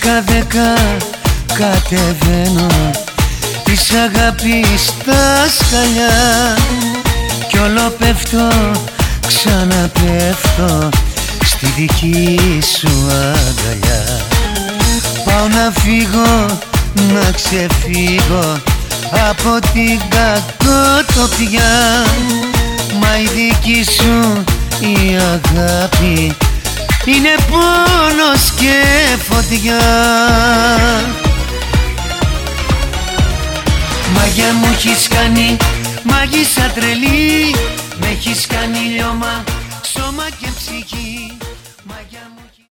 10-10 κατεβαίνω της αγάπης τα σκαλιά κι όλο πέφτω, ξαναπέφτω στη δική σου αγκαλιά. Πάω να φύγω, να ξεφύγω από την κακοτοπιά, μα η δική σου η αγάπη είναι πόνος και φωτιά. Μαγιά μου έχεις κάνει, μάγισσα τρελή,